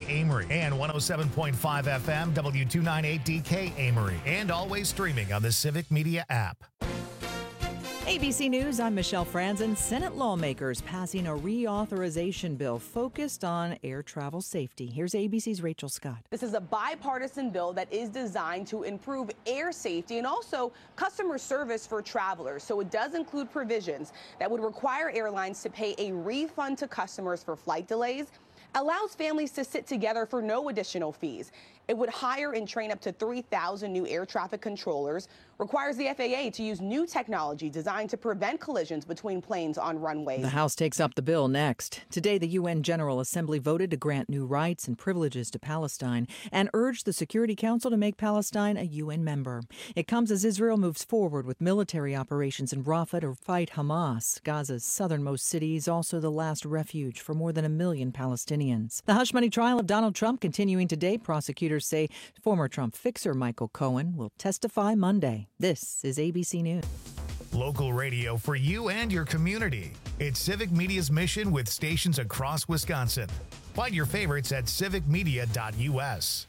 Amory and 107.5 FM W298DK Amory, and always streaming on the Civic Media app. ABC News, I'm Michelle Franzen. Senate lawmakers passing a reauthorization bill focused on air travel safety. Here's ABC's Rachel Scott. This is a bipartisan bill that is designed to improve air safety and also customer service for travelers. So it does include provisions that would require airlines to pay a refund to customers for flight delays, allows families to sit together for no additional fees. It would hire and train up to 3,000 new air traffic controllers, requires the FAA to use new technology designed to prevent collisions between planes on runways. The House takes up the bill next. Today, the UN General Assembly voted to grant new rights and privileges to Palestine and urged the Security Council to make Palestine a UN member. It comes as Israel moves forward with military operations in Rafah to fight Hamas. Gaza's southernmost city is also the last refuge for more than 1 million Palestinians. The hush money trial of Donald Trump continuing today. Prosecutors say former Trump fixer Michael Cohen will testify Monday. This is ABC News. Local radio for you and your community. It's Civic Media's mission with stations across Wisconsin. Find your favorites at civicmedia.us.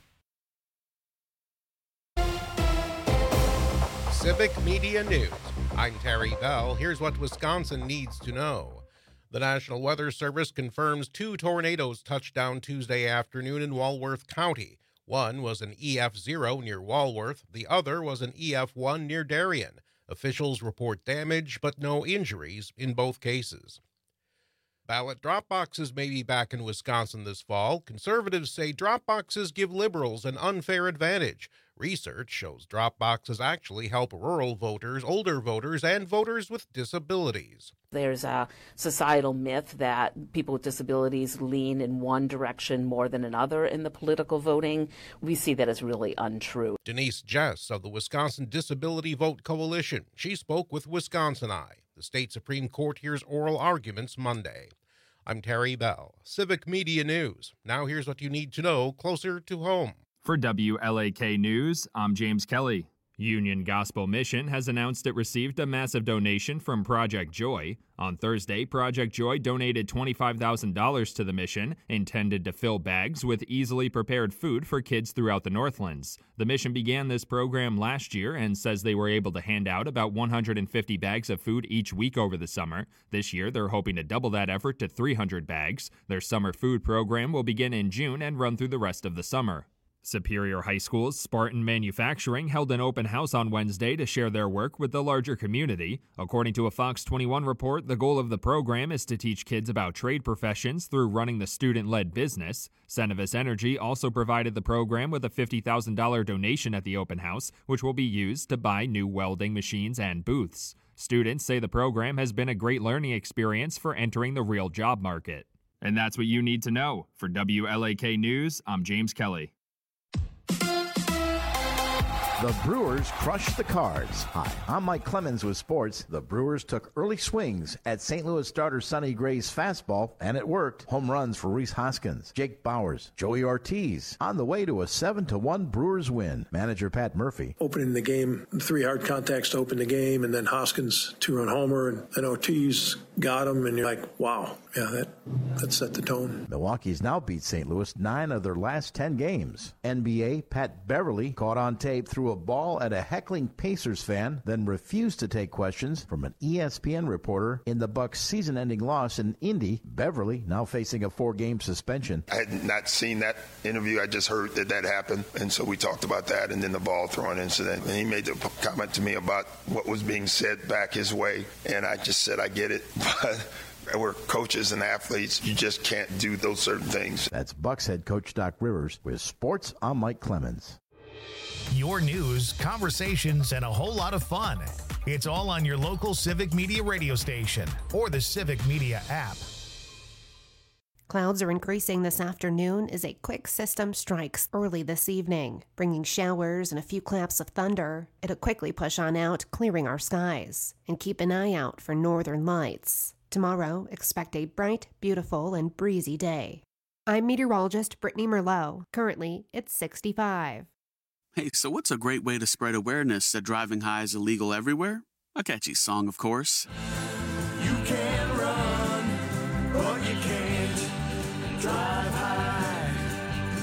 Civic Media News. I'm Terry Bell. Here's what Wisconsin needs to know. The National Weather Service confirms 2 tornadoes touched down Tuesday afternoon in Walworth County. One was an EF0 near Walworth. The other was an EF1 near Darien. Officials report damage, but no injuries in both cases. Ballot drop boxes may be back in Wisconsin this fall. Conservatives say drop boxes give liberals an unfair advantage. Research shows drop boxes actually help rural voters, older voters, and voters with disabilities. There's a societal myth that people with disabilities lean in one direction more than another in the political voting. We see that as really untrue. Denise Jess of the Wisconsin Disability Vote Coalition. She spoke with Wisconsin Eye. The state Supreme Court hears oral arguments Monday. I'm Terry Bell, Civic Media News. Now here's what you need to know closer to home. For WLAK News, I'm James Kelly. Union Gospel Mission has announced it received a massive donation from Project Joy. On Thursday, Project Joy donated $25,000 to the mission, intended to fill bags with easily prepared food for kids throughout the Northlands. The mission began this program last year and says they were able to hand out about 150 bags of food each week over the summer. This year, they're hoping to double that effort to 300 bags. Their summer food program will begin in June and run through the rest of the summer. Superior High School's Spartan Manufacturing held an open house on Wednesday to share their work with the larger community. According to a Fox 21 report, the goal of the program is to teach kids about trade professions through running the student-led business. Cenovus Energy also provided the program with a $50,000 donation at the open house, which will be used to buy new welding machines and booths. Students say the program has been a great learning experience for entering the real job market. And that's what you need to know. For WLAK News, I'm James Kelly. The Brewers crushed the Cards. Hi, I'm Mike Clemens with sports. The Brewers took early swings at St. Louis starter Sonny Gray's fastball, and it worked. Home runs for Rhys Hoskins, Jake Bowers, Joey Ortiz, on the way to a 7-1 Brewers win. Manager Pat Murphy. Opening the game, 3 hard contacts to open the game, and then Hoskins 2-run homer, and then Ortiz got him, and you're like, wow, yeah, that set the tone. Milwaukee's now beat St. Louis 9 of their last 10 games. NBA Pat Beverly caught on tape threw a ball at a heckling Pacers fan, then refused to take questions from an ESPN reporter in the Bucks' season-ending loss in Indy. Beverly now facing a 4-game suspension. I had not seen that interview. I just heard that happened, and so we talked about that, and then the ball throwing incident. And he made the comment to me about what was being said back his way, and I just said, I get it, but we're coaches and athletes. You just can't do those certain things. That's Bucks head coach Doc Rivers. With sports, I'm Mike Clemens. Your news, conversations, and a whole lot of fun. It's all on your local Civic Media radio station or the Civic Media app. Clouds are increasing this afternoon as a quick system strikes early this evening, bringing showers and a few claps of thunder. It'll quickly push on out, clearing our skies. And keep an eye out for northern lights. Tomorrow, expect a bright, beautiful, and breezy day. I'm meteorologist Brittany Merlot. Currently, it's 65. Hey, so what's a great way to spread awareness that driving high is illegal everywhere? A catchy song, of course. You can run, but you can't drive high.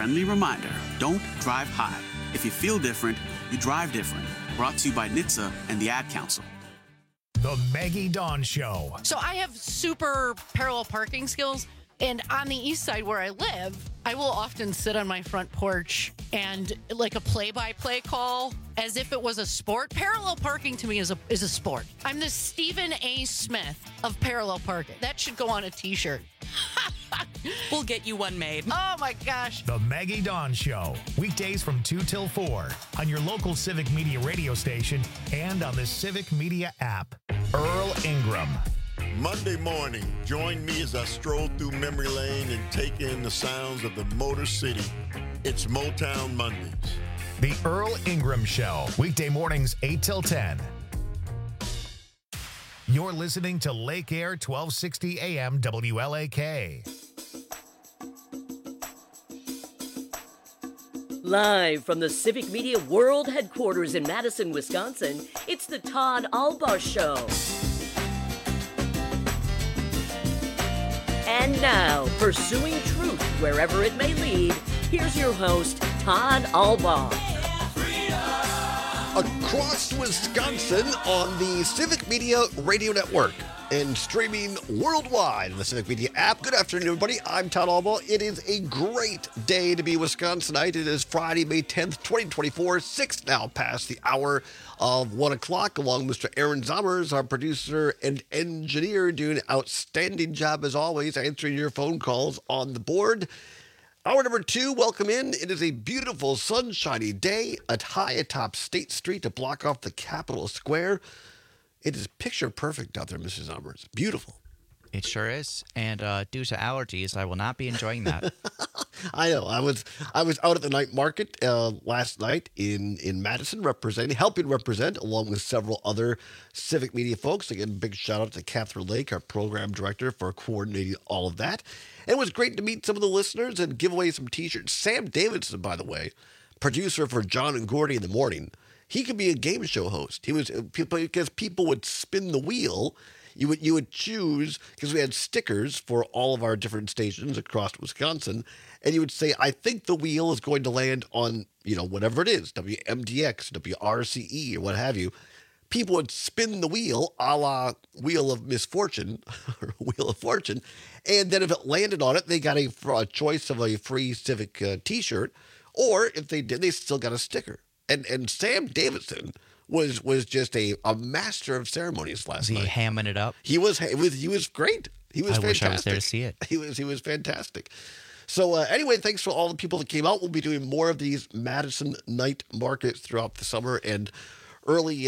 friendly reminder, don't drive high. If you feel different, you drive different. Brought to you by NHTSA and the Ad Council. The Maggie Dawn Show. So I have super parallel parking skills. And on the east side where I live, I will often sit on my front porch and like a play-by-play call as if it was a sport. Parallel parking to me is a sport. I'm the Stephen A. Smith of parallel parking. That should go on a T-shirt. We'll get you one made. Oh, my gosh. The Maggie Dawn Show. Weekdays from 2 till 4 on your local Civic Media radio station and on the Civic Media app. Earl Ingram. Monday morning, join me as I stroll through memory lane and take in the sounds of the Motor City. It's Motown Mondays. The Earl Ingram Show. Weekday mornings 8 till 10. You're listening to Lake Air 1260 AM WLAK. Live from the Civic Media World Headquarters in Madison, Wisconsin, it's the Todd Albaugh Show. And now, pursuing truth wherever it may lead, here's your host, Todd Albaugh. Across Wisconsin on the Civic Media Radio Network and streaming worldwide on the Civic Media app. Good afternoon, everybody. I'm Todd Albaugh. It is a great day to be Wisconsinite. It is Friday, May 10th, 2024, 6 now past the hour of 1 o'clock, along with Mr. Aaron Zommers, our producer and engineer, doing an outstanding job as always, answering your phone calls on the board. Hour number 2, welcome in. It is a beautiful, sunshiny day high atop State Street to block off the Capitol Square. It is picture perfect out there, Mrs. Zommers. Beautiful. It sure is. And due to allergies, I will not be enjoying that. I know. I was out at the night market last night in Madison, helping represent, along with several other Civic Media folks. Again, big shout out to Catherine Lake, our program director, for coordinating all of that. And it was great to meet some of the listeners and give away some T-shirts. Sam Davidson, by the way, producer for John and Gordy in the Morning, he could be a game show host. He was, because people would spin the wheel. You would choose, because we had stickers for all of our different stations across Wisconsin, and you would say, I think the wheel is going to land on, whatever it is, WMDX, WRCE, or what have you. People would spin the wheel, a la Wheel of Misfortune, or Wheel of Fortune, and then if it landed on it, they got a choice of a free Civic T-shirt, or if they did, they still got a sticker. And Sam Davidson was just a master of ceremonies last night. Was he hamming it up? He was great. He was fantastic. I wish I was there to see it. He was fantastic. So anyway, thanks for all the people that came out. We'll be doing more of these Madison night markets throughout the summer and early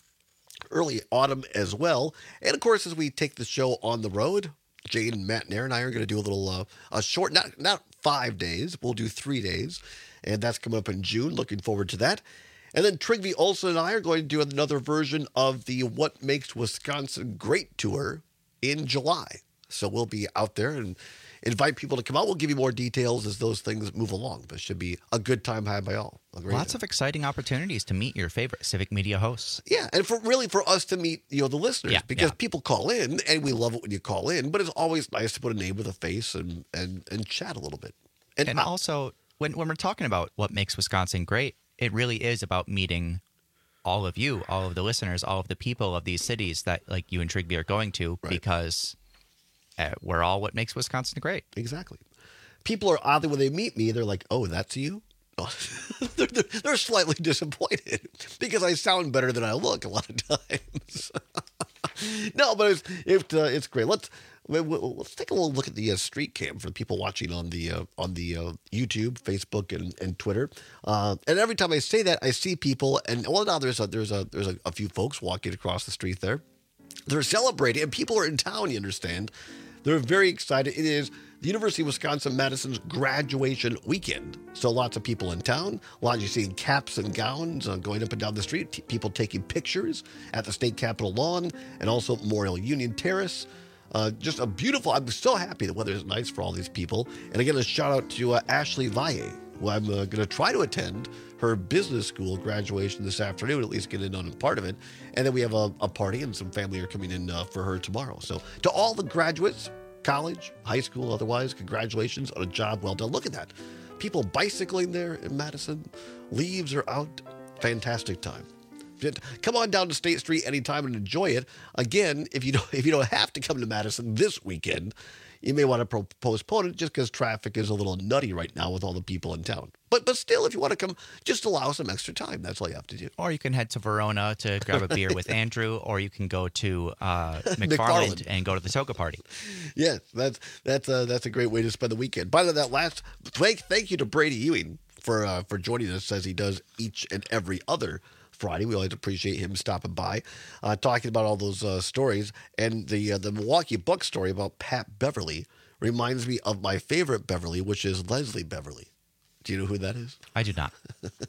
autumn as well. And of course, as we take the show on the road, Jane and Matt Nair and I are going to do a little a short, not 5 days. We'll do 3 days, and that's coming up in June. Looking forward to that. And then Trygve Olsen and I are going to do another version of the What Makes Wisconsin Great tour in July. So we'll be out there and invite people to come out. We'll give you more details as those things move along. But it should be a good time had by all. Lots of exciting opportunities to meet your favorite Civic Media hosts. Yeah, and for us to meet the listeners, because people call in, and we love it when you call in. But it's always nice to put a name with a face and chat a little bit. And also, when we're talking about what makes Wisconsin great, it really is about meeting all of you, all of the listeners, all of the people of these cities that like you and Trygve are going to, because we're all what makes Wisconsin great. Exactly. People are oddly, when they meet me, they're like, "Oh, that's you." They're slightly disappointed because I sound better than I look a lot of times. No, but it's great. Let's take a little look at the street cam for the people watching on the YouTube, Facebook, and Twitter. And every time I say that, I see people, and now there's a few folks walking across the street there. They're celebrating, and people are in town. You understand? They're very excited. It is the University of Wisconsin-Madison's graduation weekend. So lots of people in town. A lot of you seeing caps and gowns going up and down the street. People taking pictures at the state capitol lawn and also Memorial Union Terrace. Just a beautiful, I'm so happy the weather is nice for all these people. And again, a shout out to Ashley Valle, who I'm going to try to attend her business school graduation this afternoon, at least get in on a part of it. And then we have a party and some family are coming in for her tomorrow. So to all the graduates, college, high school, otherwise, congratulations on a job well done. Look at that. people bicycling there in Madison. Leaves are out. Fantastic time. Come on down to State Street anytime and enjoy it. Again, if you don't have to come to Madison this weekend, you may want to postpone it just because traffic is a little nutty right now with all the people in town. But still, if you want to come, just allow some extra time. That's all you have to do. Or you can head to Verona to grab a beer with Andrew, or you can go to McFarland and go to the Toga Party. Yes, that's a great way to spend the weekend. By the way, that last thank you to Brady Ewing for joining us as he does each and every other Friday. We always appreciate him stopping by, talking about all those stories. And the Milwaukee Bucks story about Pat Beverly reminds me of my favorite Beverly, which is Leslie Beverly. Do you know who that is? I do not.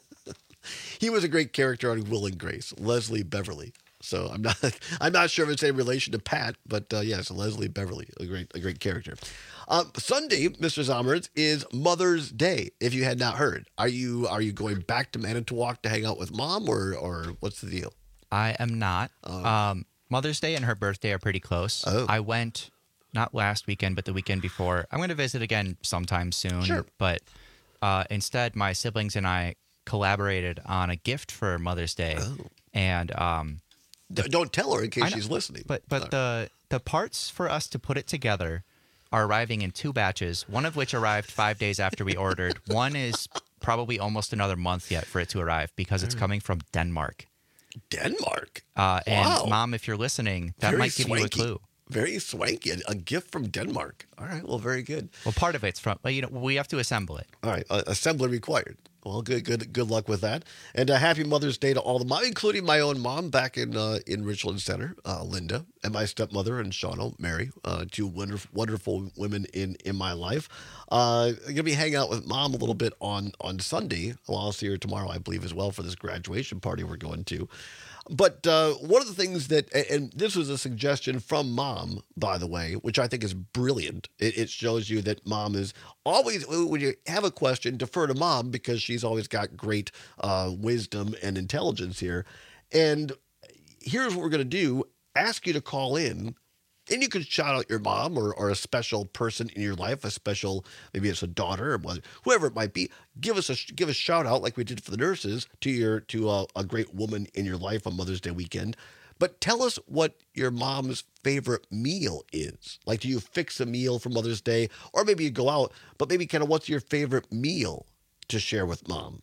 He was a great character on Will and Grace, Leslie Beverly. So I'm not sure if it's a relation to Pat, but yes, Leslie Beverly, a great character. Sunday, Mr. Zomerins, is Mother's Day. If you had not heard, are you going back to Manitowoc to hang out with Mom, or what's the deal? I am not. Mother's Day and her birthday are pretty close. Oh. I went not last weekend, but the weekend before. I'm going to visit again sometime soon. Sure. But instead, my siblings and I collaborated on a gift for Mother's Day, and don't tell her in case she's listening. But the parts for us to put it together are arriving in 2 batches, one of which arrived 5 days after we ordered. One is probably almost another month yet for it to arrive because it's coming from Denmark. Denmark? And Wow. Mom, if you're listening, that Very might give swanky. you a clue. Very swanky. A gift from Denmark. All right. Well, very good. Well, part of it's from, we have to assemble it. All right. Assembly required. Well, good luck with that. And happy Mother's Day to all the mom, including my own mom back in Richland Center, Linda, and my stepmother and Shauna, Mary, 2 wonderful women in my life. I'm going to be hanging out with Mom a little bit on Sunday. Well, I'll see her tomorrow, I believe, as well for this graduation party we're going to. But one of the things that, and this was a suggestion from Mom, by the way, which I think is brilliant. It shows you that Mom is always, when you have a question, defer to Mom because she's always got great wisdom and intelligence here. And here's what we're going to do. Ask you to call in. And you can shout out your mom or a special person in your life, a special, maybe it's a daughter or whoever it might be. Give a shout out like we did for the nurses to a great woman in your life on Mother's Day weekend. But tell us what your mom's favorite meal is. Like, do you fix a meal for Mother's Day? Or maybe you go out, but maybe kind of what's your favorite meal to share with Mom?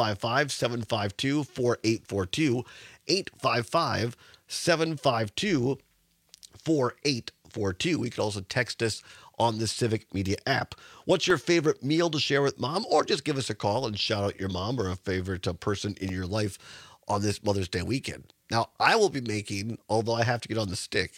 855-752-4842. 855-752-4842. You can also text us on the Civic Media app. What's your favorite meal to share with Mom? Or just give us a call and shout out your mom or a favorite person in your life on this Mother's Day weekend. Now, I will be making, although I have to get on the stick,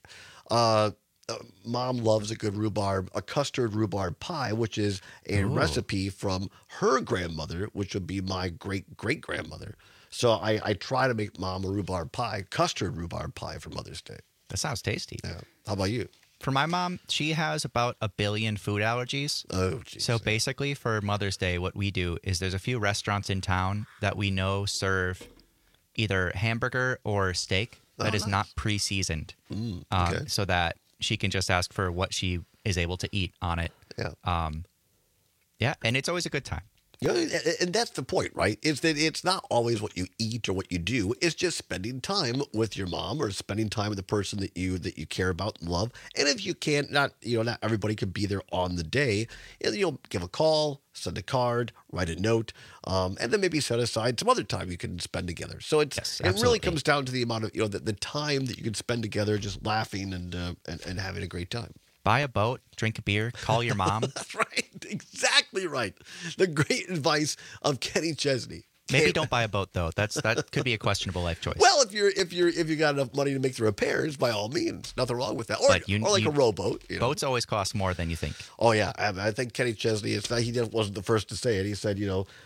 Mom loves a good custard rhubarb pie, which is a recipe from her grandmother, which would be my great-great-grandmother. So I try to make Mom a custard rhubarb pie for Mother's Day. That sounds tasty. Yeah. How about you? For my mom, she has about 1 billion food allergies. Oh, geez. So basically for Mother's Day, what we do is there's a few restaurants in town that we know serve either hamburger or steak that is not pre-seasoned. Okay. So that she can just ask for what she is able to eat on it. Yeah. Yeah, and it's always a good time. And that's the point, right? Is that it's not always what you eat or what you do. It's just spending time with your mom or spending time with the person that you care about and love. And if you can't, not everybody can be there on the day. Give a call, send a card, write a note, and then maybe set aside some other time you can spend together. So it really comes down to the amount of the time that you can spend together, just laughing and having a great time. Buy a boat, drink a beer, call your mom. That's right. Exactly right. The great advice of Kenny Chesney. Maybe don't buy a boat though. That could be a questionable life choice. Well, if you got enough money to make the repairs, by all means, nothing wrong with that. Or like a rowboat. Boats always cost more than you think. Oh yeah, I think Kenny Chesney. He wasn't the first to say it. He said,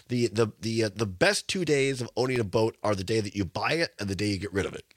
the best 2 days of owning a boat are the day that you buy it and the day you get rid of it.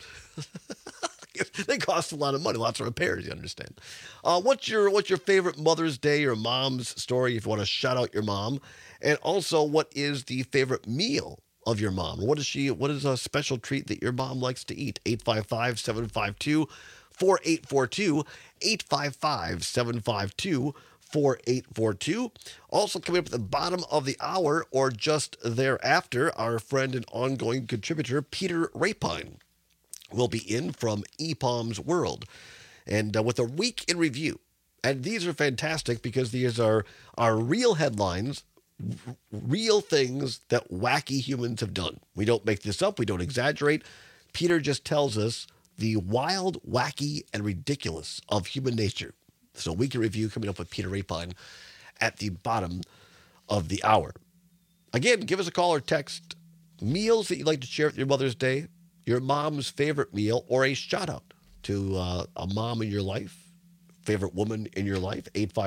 They cost a lot of money, lots of repairs, you understand. What's your favorite Mother's Day or mom's story if you want to shout out your mom? And also, what is the favorite meal of your mom? What is a special treat that your mom likes to eat? 855-752-4842. 4842. Also coming up at the bottom of the hour or just thereafter, our friend and ongoing contributor Peter Rapine will be in from EPOM's World and with a week in review. And these are fantastic because these are real headlines, real things that wacky humans have done. We don't make this up. We don't exaggerate. Peter just tells us the wild, wacky, and ridiculous of human nature. So week in review coming up with Peter Rapine at the bottom of the hour. Again, give us a call or text. Meals that you'd like to share with your Mother's Day, your mom's favorite meal, or a shout out to a mom in your life, favorite woman in your life.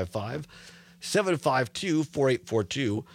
855-752-4842.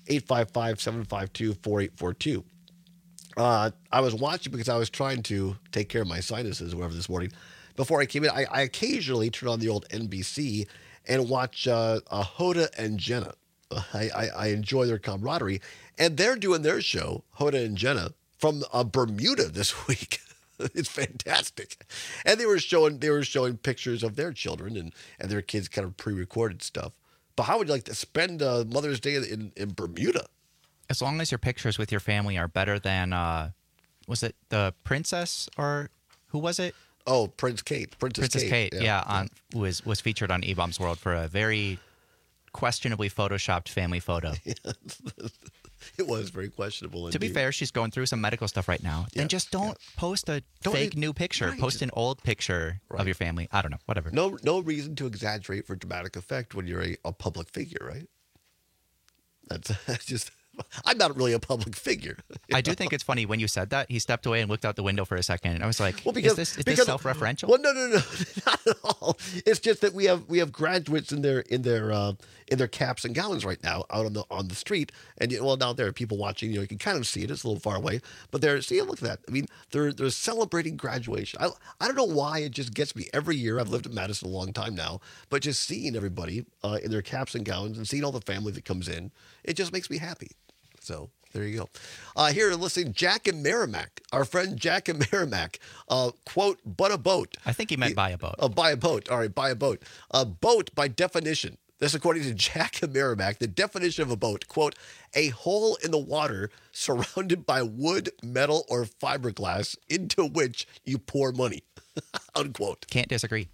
855-752-4842. I was watching because I was trying to take care of my sinuses or whatever this morning. Before I came in, I occasionally turn on the old NBC and watch Hoda and Jenna. I enjoy their camaraderie. And they're doing their show, Hoda and Jenna, from Bermuda this week. It's fantastic. And they were showing pictures of their children and their kids, kind of pre-recorded stuff. But how would you like to spend Mother's Day in Bermuda? As long as your pictures with your family are better than, was it the princess or who was it? Oh, Princess Kate. Yeah. Was featured on EPOM's World for a very questionably photoshopped family photo. It was very questionable. To be fair, she's going through some medical stuff right now. Then just don't post a fake new picture. Right. Post an old picture of your family. I don't know. Whatever. No reason to exaggerate for dramatic effect when you're a public figure, right? That's just... I'm not really a public figure. I do think it's funny when you said that. He stepped away and looked out the window for a second. And I was like, is this self-referential? Well, no, not at all. It's just that we have graduates in their caps and gowns right now out on the street. And now there are people watching. You can kind of see it. It's a little far away, but look at that. I mean, they're celebrating graduation. I don't know why it just gets me every year. I've lived in Madison a long time now, but just seeing everybody in their caps and gowns and seeing all the family that comes in, it just makes me happy. So there you go. Here, listening, Jack in Merrimack, our friend Jack in Merrimack, quote, but a boat. I think he meant buy a boat. Buy a boat. All right, buy a boat. A boat, by definition, this according to Jack in Merrimack, the definition of a boat, quote, a hole in the water surrounded by wood, metal, or fiberglass into which you pour money, unquote. Can't disagree.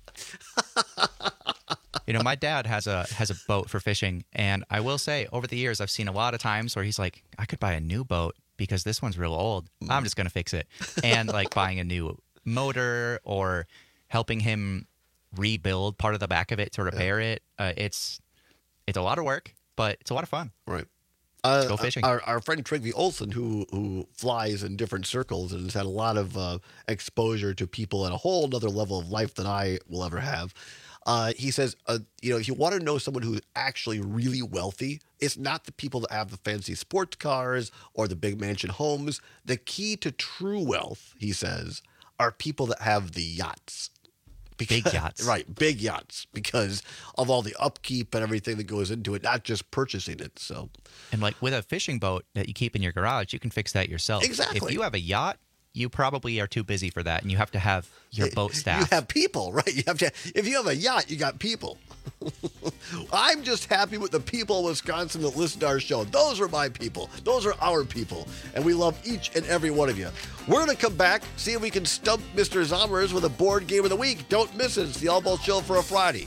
My dad has a boat for fishing, and I will say, over the years, I've seen a lot of times where he's like, I could buy a new boat because this one's real old. I'm just going to fix it. And like buying a new motor or helping him rebuild part of the back of it to repair it. It's a lot of work, but it's a lot of fun. Right. Let's go fishing. Our friend Trygve Olsen, who flies in different circles and has had a lot of exposure to people at a whole other level of life than I will ever have. He says, if you want to know someone who's actually really wealthy, it's not the people that have the fancy sports cars or the big mansion homes. The key to true wealth, he says, are people that have the yachts. Big yachts. Right, big yachts, because of all the upkeep and everything that goes into it, not just purchasing it. So, and like with a fishing boat that you keep in your garage, you can fix that yourself. Exactly. If you have a yacht, you probably are too busy for that, and you have to have your boat staff. You have people, right? If you have a yacht, you got people. I'm just happy with the people of Wisconsin that listen to our show. Those are my people. Those are our people. And we love each and every one of you. We're going to come back, see if we can stump Mr. Zommers with a board game of the week. Don't miss it. It's the All Ball Show for a Friday.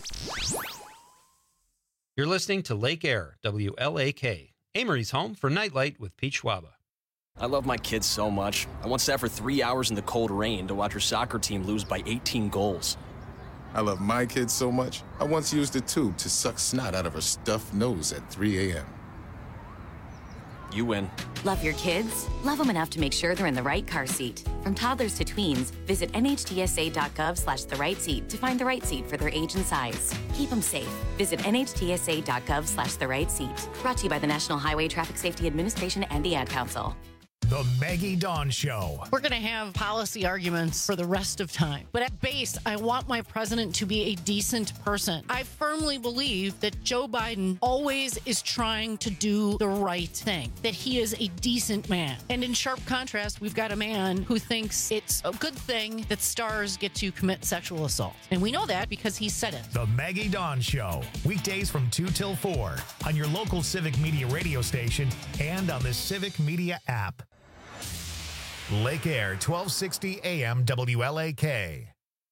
You're listening to Lake Air, WLAK, Amory's home for Nightlight with Pete Schwaba. I love my kids so much. I once sat for 3 hours in the cold rain to watch her soccer team lose by 18 goals. I love my kids so much, I once used a tube to suck snot out of her stuffed nose at 3 a.m. You win. Love your kids? Love them enough to make sure they're in the right car seat. From toddlers to tweens, visit nhtsa.gov/the right seat to find the right seat for their age and size. Keep them safe. Visit nhtsa.gov/the right seat. Brought to you by the National Highway Traffic Safety Administration and the Ad Council. The Maggie Dawn Show. We're going to have policy arguments for the rest of time. But at base, I want my president to be a decent person. I firmly believe that Joe Biden always is trying to do the right thing, that he is a decent man. And in sharp contrast, we've got a man who thinks it's a good thing that stars get to commit sexual assault. And we know that because he said it. The Maggie Dawn Show. Weekdays from 2 till 4 on your local Civic Media radio station and on the Civic Media app. Lake Air, 1260 AM WLAK.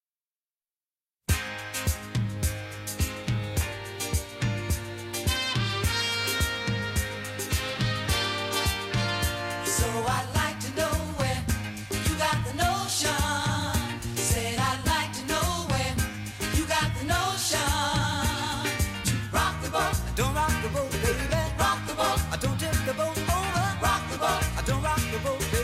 So I'd like to know where you got the notion. Said I'd like to know where you got the notion. To rock the boat, don't rock the boat, baby. Rock the boat, I don't tip the boat over. Rock the boat, I don't rock the boat, baby.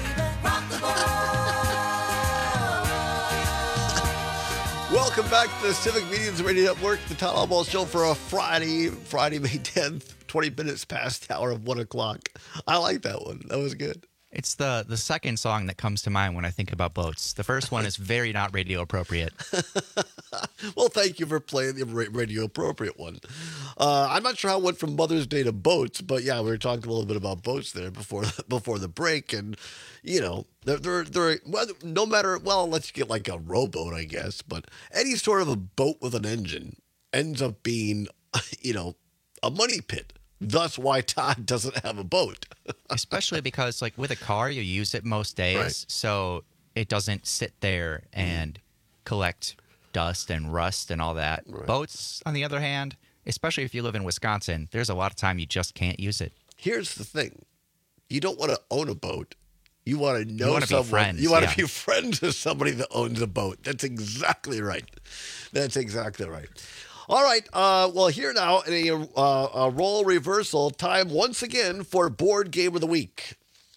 Welcome back to the Civic Media's Radio Network, the Todd Albaugh Show for a Friday, May 10th, 20 minutes past the hour of 1 o'clock. I like that one. That was good. It's the second song that comes to mind when I think about boats. The first one is very not radio appropriate. Well, thank you for playing the radio appropriate one. I'm not sure how it went from Mother's Day to boats, but yeah, we were talking a little bit about boats there before the break, and you know, they're no matter, well, let's get like a rowboat, I guess, but any sort of a boat with an engine ends up being, you know, a money pit. Thus why Todd doesn't have a boat. Especially because, like, with a car, you use it most days, right, so it doesn't sit there and collect dust and rust and all that. Right. Boats, on the other hand, especially if you live in Wisconsin, there's a lot of time you just can't use it. Here's the thing. You don't want to own a boat. You want to know someone. Be friends, you want to be friends with somebody that owns a boat. That's exactly right. That's exactly right. All right, well, here now in a role reversal, time once again for Board Game of the Week.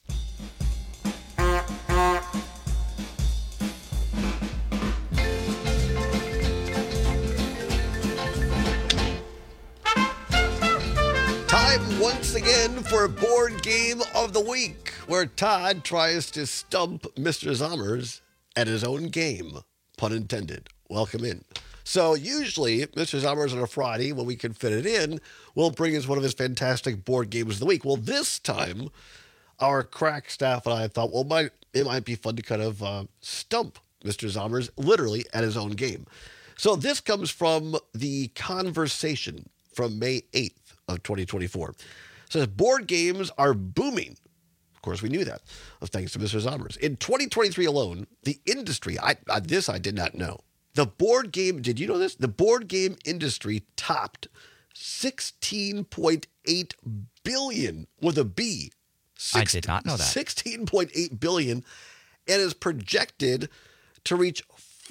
Time once again for Board Game of the Week, where Todd tries to stump Mr. Zommers at his own game, pun intended. Welcome in. So usually, Mr. Zommers on a Friday, when we can fit it in, will bring us one of his fantastic board games of the week. Well, this time, our crack staff and I thought, well, it might be fun to kind of stump Mr. Zommers literally at his own game. So this comes from The Conversation from May 8th of 2024. It says, board games are booming. Of course, we knew that, thanks to Mr. Zommers. In 2023 alone, the industry, this I did not know. The board game, did you know this? The board game industry topped $16.8 billion with a B. I did not know that. $16.8 billion, and is projected to reach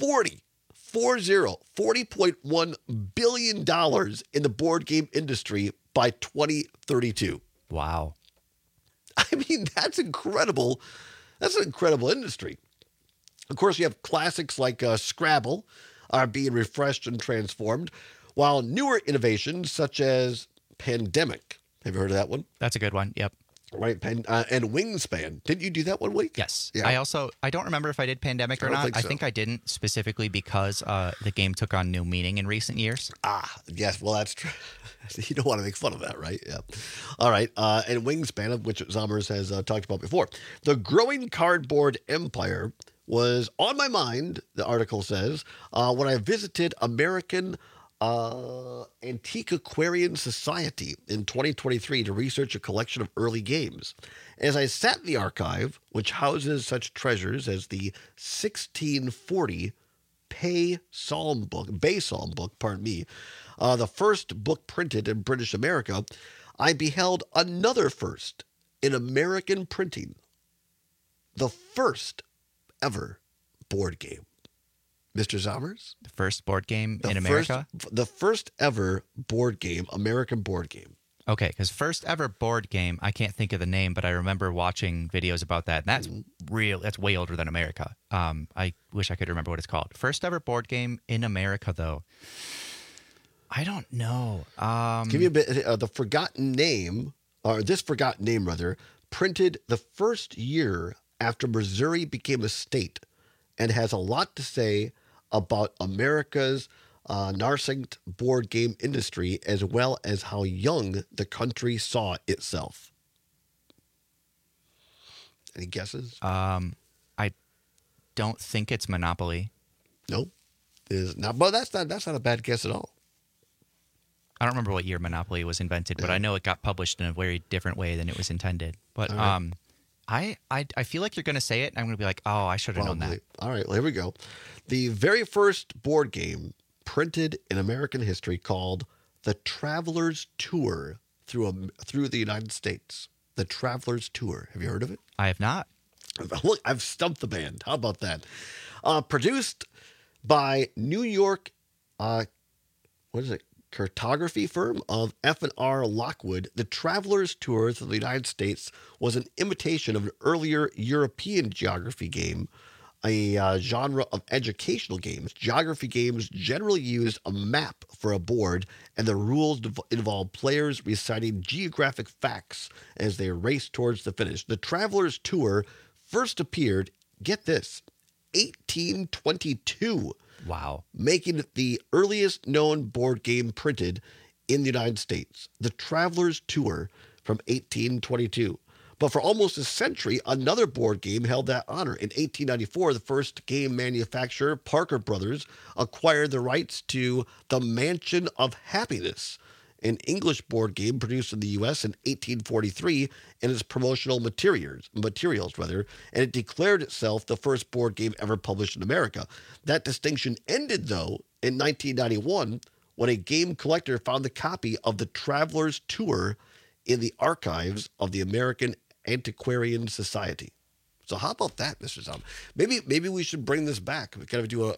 $40.1 billion in the board game industry by 2032. Wow. I mean, that's incredible. That's an incredible industry. Of course, you have classics like Scrabble are being refreshed and transformed, while newer innovations such as Pandemic. Have you heard of that one? That's a good one. Yep. Right. And Wingspan. Didn't you do that one week? Yes. Yeah. I don't remember if I did Pandemic or not. I think I didn't, specifically because the game took on new meaning in recent years. Yes. Well, that's true. You don't want to make fun of that, right? Yeah. All right. And Wingspan, of which Zommers has talked about before. The growing cardboard empire was on my mind, the article says, when I visited American Antiquarian Society in 2023 to research a collection of early games. As I sat in the archive, which houses such treasures as the 1640 Bay Psalm book, the first book printed in British America, I beheld another first in American printing. The first ever board game. Mr. Zommers? The first board game in America? The first ever board game, American board game. Okay, because first ever board game, I can't think of the name, but I remember watching videos about that. That's real. That's way older than America. I wish I could remember what it's called. First ever board game in America, though. I don't know. Give you a bit. The forgotten name, or this forgotten name, rather, printed the first year after Missouri became a state and has a lot to say about America's nascent board game industry as well as how young the country saw itself. Any guesses? I don't think it's Monopoly. Nope. It is not, but that's not a bad guess at all. I don't remember what year Monopoly was invented, but I know it got published in a very different way than it was intended. But I feel like you're going to say it, and I'm going to be like, oh, I should have known that. All right, well, here we go. The very first board game printed in American history called The Traveler's Tour through the United States. The Traveler's Tour. Have you heard of it? I have not. Look, I've stumped the band. How about that? Produced by New York, cartography firm of F&R Lockwood, The Traveler's Tour through the United States was an imitation of an earlier European geography game, a genre of educational games. Geography games generally used a map for a board, and the rules involved players reciting geographic facts as they raced towards the finish. The Traveler's Tour first appeared, get this, 1822. Wow. Making it the earliest known board game printed in the United States. The Traveler's Tour from 1822. But for almost a century, another board game held that honor. In 1894, the first game manufacturer, Parker Brothers, acquired the rights to The Mansion of Happiness, an English board game produced in the U.S. in 1843 and its promotional materials, and it declared itself the first board game ever published in America. That distinction ended, though, in 1991 when a game collector found the copy of The Traveler's Tour in the archives of the American Antiquarian Society. So how about that, Mr. Zom? Maybe we should bring this back. We kind of do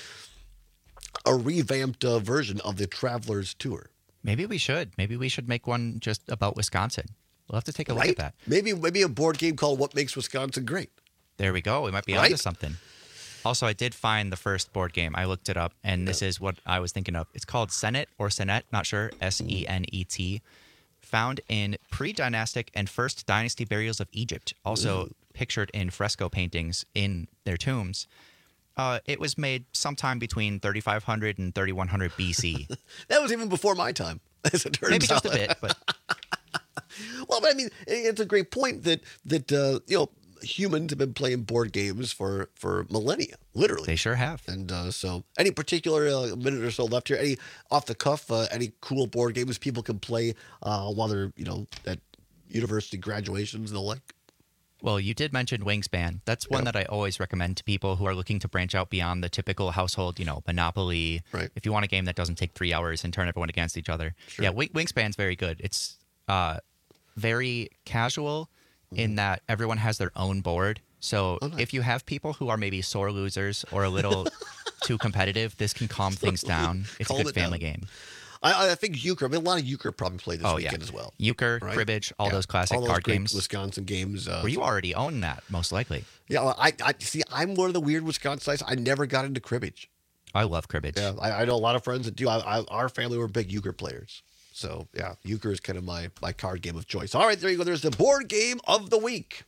a revamped version of The Traveler's Tour. Maybe we should. Maybe we should make one just about Wisconsin. We'll have to take a look at that. Maybe a board game called What Makes Wisconsin Great. There we go. We might be onto something. Also, I did find the first board game. I looked it up, and this is what I was thinking of. It's called Senet or Senet, not sure, Senet, found in pre-dynastic and first dynasty burials of Egypt, also pictured in fresco paintings in their tombs. It was made sometime between 3500 and 3100 BC. That was even before my time, as it turns out. Maybe just a bit, but... Well, but I mean, it's a great point that humans have been playing board games for millennia, literally. They sure have. And so any particular minute or so left here, any off the cuff, any cool board games people can play while they're, at university graduations and the like? Well, you did mention Wingspan. That's one that I always recommend to people who are looking to branch out beyond the typical household, Monopoly. Right. If you want a game that doesn't take 3 hours and turn everyone against each other. Sure. Yeah, Wingspan's very good. It's very casual in that everyone has their own board. So if you have people who are maybe sore losers or a little too competitive, this can calm things down. It's a good family game. I think euchre. I mean, a lot of euchre probably played this weekend as well. Euchre, cribbage, all those classic all those card great games. Wisconsin games. Where you already own that, most likely. Yeah, well, I see. I'm one of the weird Wisconsinites. I never got into cribbage. I love cribbage. Yeah, I know a lot of friends that do. Our family were big euchre players. So, yeah, euchre is kind of my card game of choice. All right, there you go. There's the board game of the week.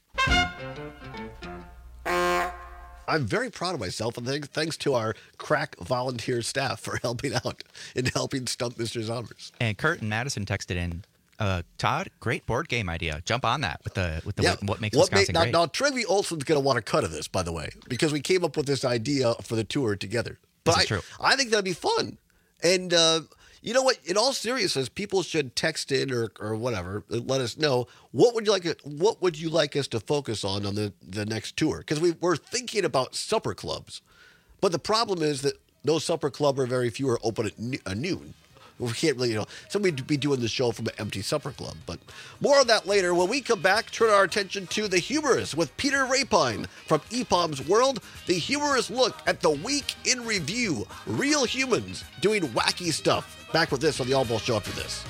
I'm very proud of myself, and thanks to our crack volunteer staff for helping out and helping stump Mr. Zombers. And Kurt and Madison texted in, Todd, great board game idea. Jump on that with the What Makes Wisconsin Great. Now, Trevy Olson's going to want a cut of this, by the way, because we came up with this idea for the tour together. But this is true. I think that'd be fun. And you know what? In all seriousness, people should text in or whatever. Let us know what would you like us to focus on the next tour? Because we're thinking about supper clubs, but the problem is that no supper club or very few are open at noon. We can't really, somebody would be doing the show from an empty supper club. But more on that later. When we come back, turn our attention to The Humorous with Peter Rapine from EPOM's World. The humorous look at the week in review. Real humans doing wacky stuff. Back with this on the All Ball Show after this.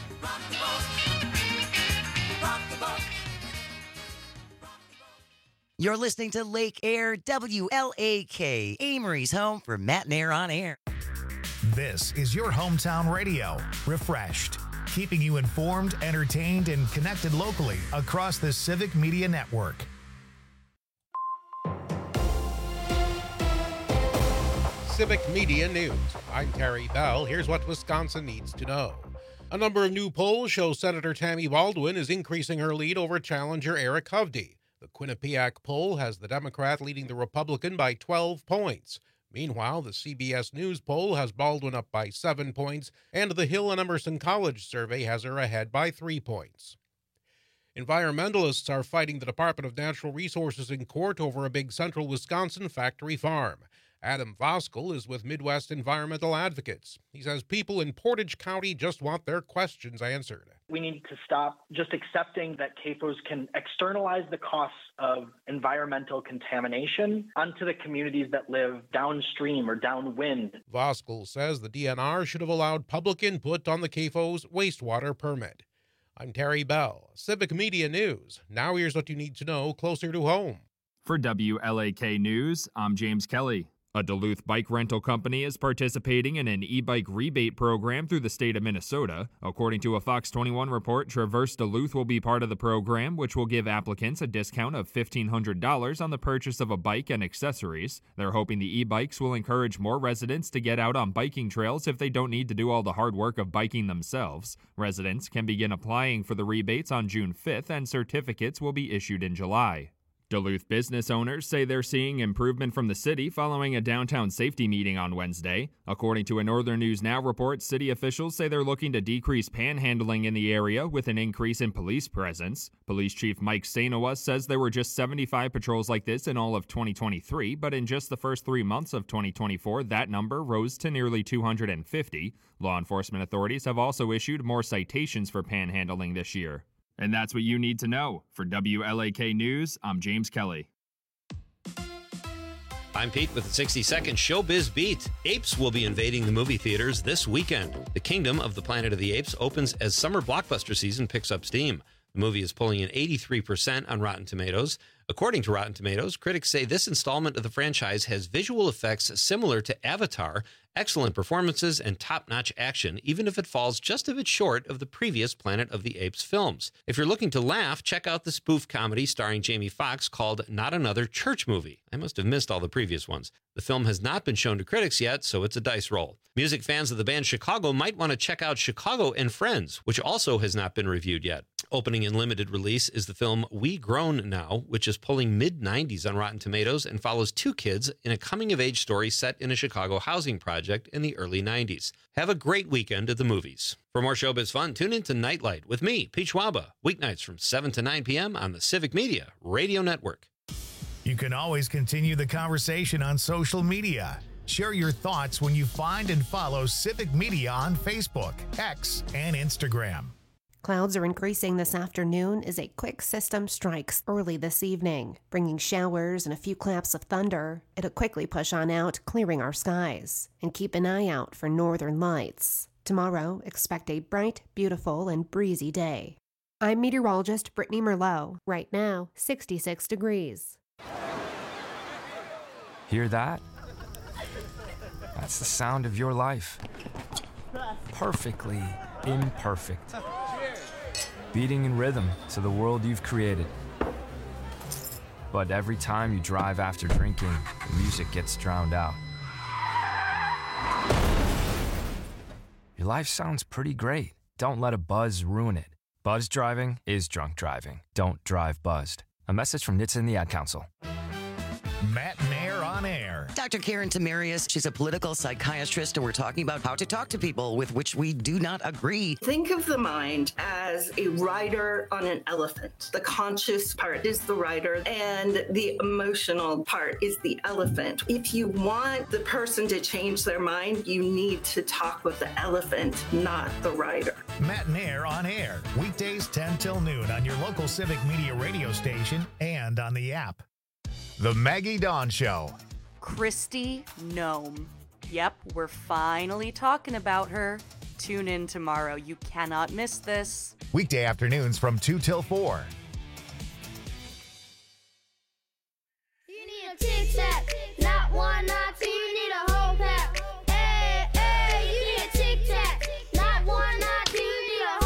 You're listening to Lake Air WLAK, Amory's home for Matt and Air on Air. This is your hometown radio, refreshed. keeping you informed, entertained, and connected locally across the Civic Media Network. Civic Media News. I'm Terry Bell. Here's what Wisconsin needs to know. A number of new polls show Senator Tammy Baldwin is increasing her lead over challenger Eric Hovde. The Quinnipiac poll has the Democrat leading the Republican by 12 points. Meanwhile, the CBS News poll has Baldwin up by 7 points, and the Hill and Emerson College survey has her ahead by 3 points. Environmentalists are fighting the Department of Natural Resources in court over a big central Wisconsin factory farm. Adam Voskel is with Midwest Environmental Advocates. He says people in Portage County just want their questions answered. We need to stop just accepting that CAFOs can externalize the costs of environmental contamination onto the communities that live downstream or downwind. Voskel says the DNR should have allowed public input on the CAFO's wastewater permit. I'm Terry Bell, Civic Media News. Now here's what you need to know closer to home. For WLAK News, I'm James Kelly. A Duluth bike rental company is participating in an e-bike rebate program through the state of Minnesota. According to a Fox 21 report, Traverse Duluth will be part of the program, which will give applicants a discount of $1,500 on the purchase of a bike and accessories. They're hoping the e-bikes will encourage more residents to get out on biking trails if they don't need to do all the hard work of biking themselves. Residents can begin applying for the rebates on June 5th, and certificates will be issued in July. Duluth business owners say they're seeing improvement from the city following a downtown safety meeting on Wednesday. According to a Northern News Now report, city officials say they're looking to decrease panhandling in the area with an increase in police presence. Police Chief Mike Sainoa says there were just 75 patrols like this in all of 2023, but in just the first 3 months of 2024, that number rose to nearly 250. Law enforcement authorities have also issued more citations for panhandling this year. And that's what you need to know. For WLAK News, I'm James Kelly. I'm Pete with the 60-second Showbiz Beat. Apes will be invading the movie theaters this weekend. The Kingdom of the Planet of the Apes opens as summer blockbuster season picks up steam. The movie is pulling in 83% on Rotten Tomatoes. According to Rotten Tomatoes, critics say this installment of the franchise has visual effects similar to Avatar, excellent performances, and top-notch action, even if it falls just a bit short of the previous Planet of the Apes films. If you're looking to laugh, check out the spoof comedy starring Jamie Foxx called Not Another Church Movie. I must have missed all the previous ones. The film has not been shown to critics yet, so it's a dice roll. Music fans of the band Chicago might want to check out Chicago and Friends, which also has not been reviewed yet. Opening in limited release is the film We Grown Now, which is pulling mid-90s on Rotten Tomatoes and follows two kids in a coming-of-age story set in a Chicago housing project in the early 90s. Have a great weekend at the movies. For more showbiz fun, tune in to Nightlight with me, Pete Schwaba, weeknights from 7 to 9 p.m. on the Civic Media Radio Network. You can always continue the conversation on social media. Share your thoughts when you find and follow Civic Media on Facebook, X, and Instagram. Clouds are increasing this afternoon as a quick system strikes early this evening, bringing showers and a few claps of thunder. It'll quickly push on out, clearing our skies. And keep an eye out for northern lights. Tomorrow, expect a bright, beautiful, and breezy day. I'm meteorologist Brittany Merlot. Right now, 66 degrees. Hear that? That's the sound of your life. Perfectly imperfect. Beating in rhythm to the world you've created. But every time you drive after drinking, the music gets drowned out. Your life sounds pretty great. Don't let a buzz ruin it. Buzz driving is drunk driving. Don't drive buzzed. A message from NHTSA and the Ad Council. Matt Nair on air. Dr. Karen Tamarius, she's a political psychiatrist, and we're talking about how to talk to people with which we do not agree. Think of the mind as a rider on an elephant. The conscious part is the rider, and the emotional part is the elephant. If you want the person to change their mind, you need to talk with the elephant, not the rider. Matt Nair on air, weekdays 10 till noon on your local Civic Media radio station and on the app. The Maggie Dawn Show. Kristi Noem. Yep, we're finally talking about her. Tune in tomorrow. You cannot miss this. Weekday afternoons from 2 till 4. You need a tic-tac, not one, not two, you need a whole pack. Hey, hey, you need a tic-tac, not one, not two, you need a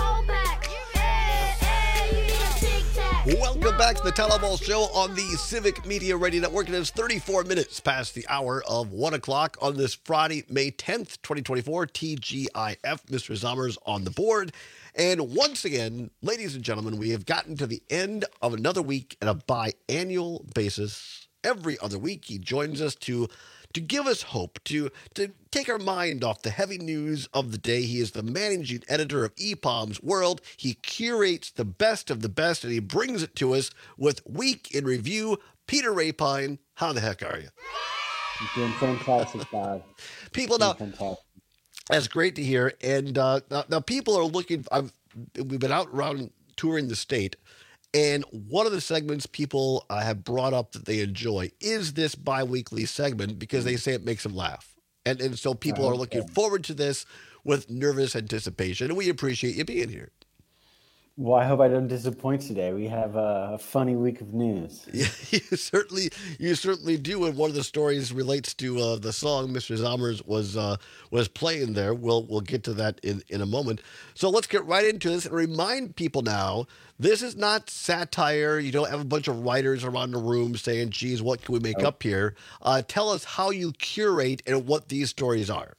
Welcome back to the Telecall Show on the Civic Media Radio Network. It is 34 minutes past the hour of 1 o'clock on this Friday, May 10th, 2024. TGIF, Mr. Zommers on the board. And once again, ladies and gentlemen, we have gotten to the end of another week on a biannual basis. Every other week, he joins us to give us hope, to take our mind off the heavy news of the day. He is the managing editor of EPOM's World. He curates the best of the best, and he brings it to us with Week in Review. Peter Rapine, how the heck are you? I'm doing fantastic, Bob. People, now, that's great to hear. And now people are looking. We've been out around touring the state, and one of the segments people have brought up that they enjoy is this bi-weekly segment because they say it makes them laugh. And so people are looking forward to this with nervous anticipation, and we appreciate you being here. Well, I hope I don't disappoint today. We have a funny week of news. Yeah, you certainly do. And one of the stories relates to the song Mr. Zommers was playing there. We'll get to that in a moment. So let's get right into this and remind people now, this is not satire. You don't have a bunch of writers around the room saying, geez, what can we make up here? Tell us how you curate and what these stories are.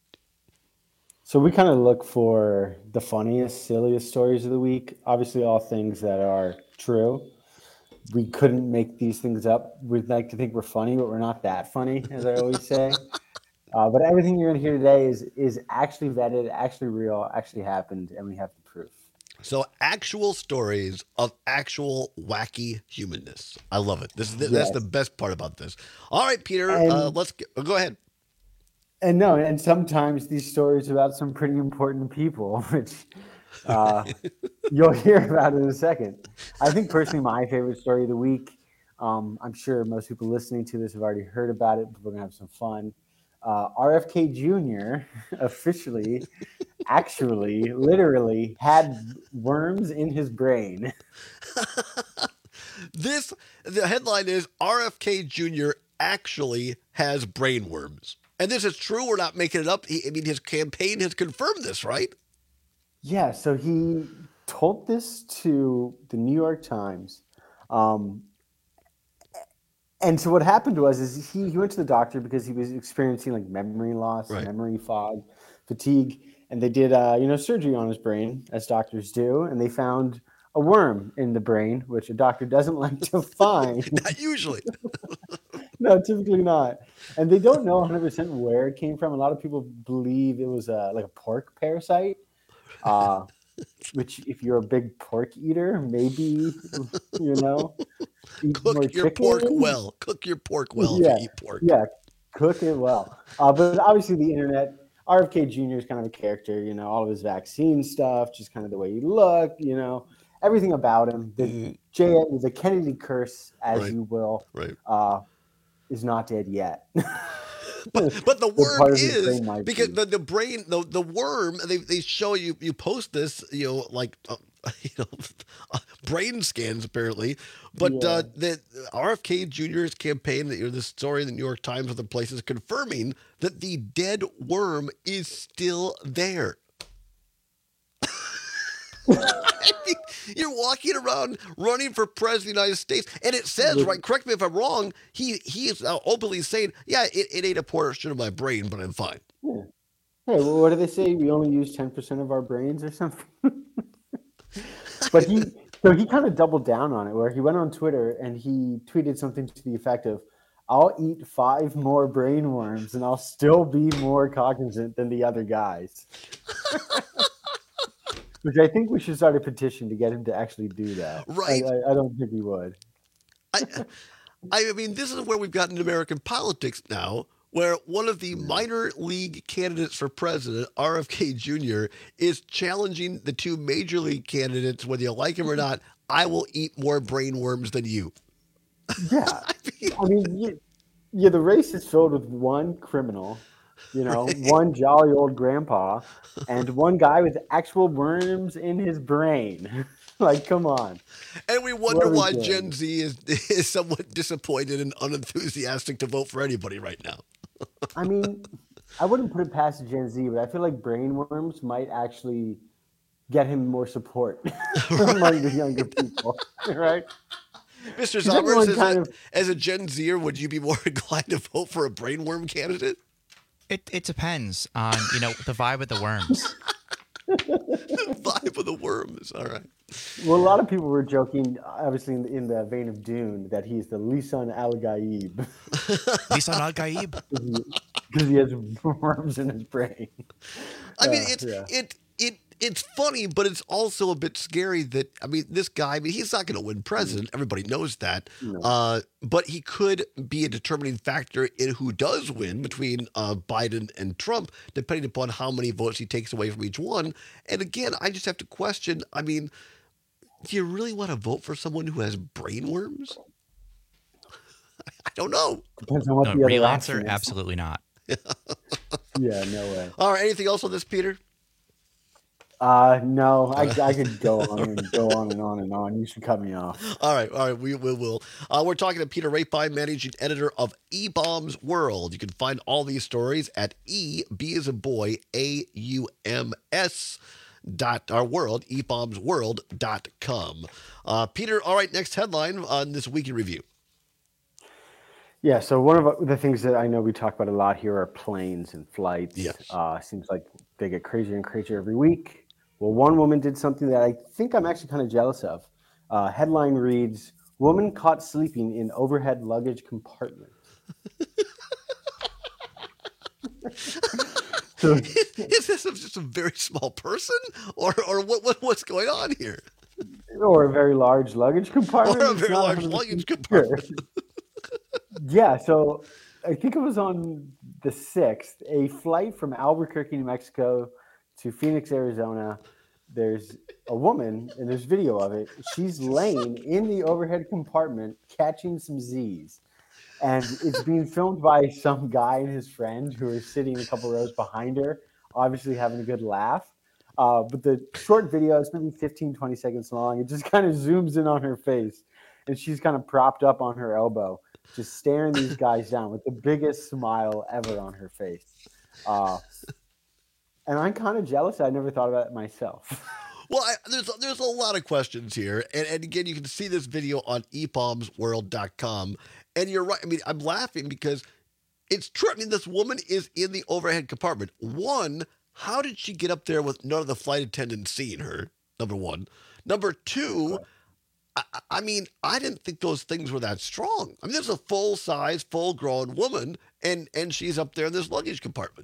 So we kind of look for the funniest, silliest stories of the week. Obviously, all things that are true. We couldn't make these things up. We'd like to think we're funny, but we're not that funny, as I always say. But everything you're going to hear today is actually vetted, actually real, actually happened, and we have the proof. So actual stories of actual wacky humanness. I love it. That's the best part about this. All right, Peter, let's go ahead. And sometimes these stories about some pretty important people, which you'll hear about in a second. I think personally my favorite story of the week, I'm sure most people listening to this have already heard about it, but we're going to have some fun. RFK Jr. officially, actually, literally had worms in his brain. The headline is RFK Jr. actually has brain worms. And this is true. We're not making it up. His campaign has confirmed this, right? Yeah. So he told this to the New York Times. And so what happened was he went to the doctor because he was experiencing like memory loss, memory fog, fatigue. And they did, surgery on his brain, as doctors do. And they found a worm in the brain, which a doctor doesn't like to find. Not usually. No, typically not. And they don't know 100% where it came from. A lot of people believe it was like a pork parasite, which if you're a big pork eater, maybe, cook your pork well. Cook your pork well if you eat pork. Yeah, cook it well. But obviously the internet, RFK Jr. is kind of a character, all of his vaccine stuff, just kind of the way he looked, everything about him. The Kennedy curse, as you will, is not dead yet. but the worm is because the brain, the worm. They show you post this, brain scans apparently. But the RFK Jr.'s campaign, this story in the New York Times and other places confirming that the dead worm is still there. You're walking around running for president of the United States, and it says, correct me if I'm wrong, he is now openly saying, yeah, it ate a portion of my brain, but I'm fine. Yeah. Hey, well, what do they say? We only use 10% of our brains or something? But he kind of doubled down on it, where he went on Twitter and he tweeted something to the effect of, I'll eat 5 more brain worms and I'll still be more cognizant than the other guys. Which I think we should start a petition to get him to actually do that. Right. I don't think he would. I mean, this is where we've gotten in American politics now, where one of the minor league candidates for president, RFK Jr., is challenging the 2 major league candidates, whether you like him or not. I will eat more brain worms than you. Yeah. I mean, the race is filled with one criminal, one jolly old grandpa, and one guy with actual worms in his brain. Like, come on. And we wonder why Gen Z is somewhat disappointed and unenthusiastic to vote for anybody right now. I mean, I wouldn't put it past Gen Z, but I feel like brain worms might actually get him more support among the younger people, right? Mr. everyone Sommers, kind as a Gen Zer, would you be more inclined to vote for a brainworm candidate? It depends on, the vibe of the worms. The vibe of the worms. All right. Well, a lot of people were joking, obviously in the vein of Dune, that he's the Lisan al-Gaib. Lisan al-Gaib? Because he has worms in his brain. I mean, it's funny, but it's also a bit scary that, this guy, he's not going to win president. Everybody knows that. No. But he could be a determining factor in who does win between Biden and Trump, depending upon how many votes he takes away from each one. And again, I just have to question, do you really want to vote for someone who has brainworms? I don't know. Depends on what No, the real other answer, option is. absolutely not. Yeah, no way. All right, anything else on this, Peter? No, I could go on and go on and on and on. You should cut me off. All right, we will. We're talking to Peter Rapine, managing editor of E-Bombs World. You can find all these stories at B as a boy, AUMS. Our world, ebombsworld.com. Peter, all right, next headline on this week in review. Yeah, so one of the things that I know we talk about a lot here are planes and flights. Yes. Seems like they get crazier and crazier every week. Well, one woman did something that I think I'm actually kind of jealous of. Headline reads, "Woman caught sleeping in overhead luggage compartment." So, is this just a very small person, or what's going on here? Or a very large luggage compartment. Or a It's very not large 100% luggage sure. compartment. Yeah, so I think it was on the 6th, a flight from Albuquerque, New Mexico to Phoenix, Arizona. There's a woman, and there's video of it. She's laying in the overhead compartment catching some Z's. And it's being filmed by some guy and his friend who are sitting a couple rows behind her, obviously having a good laugh. But the short video is maybe 15, 20 seconds long. It just kind of zooms in on her face. And she's kind of propped up on her elbow, just staring these guys down with the biggest smile ever on her face. And I'm kind of jealous. I never thought about it myself. Well, there's a lot of questions here. And again, you can see this video on ebombsworld.com. And you're right. I'm laughing because it's true. This woman is in the overhead compartment. One, how did she get up there with none of the flight attendants seeing her? Number one. Number two, I didn't think those things were that strong. This is a full-size, full-grown woman, and she's up there in this luggage compartment.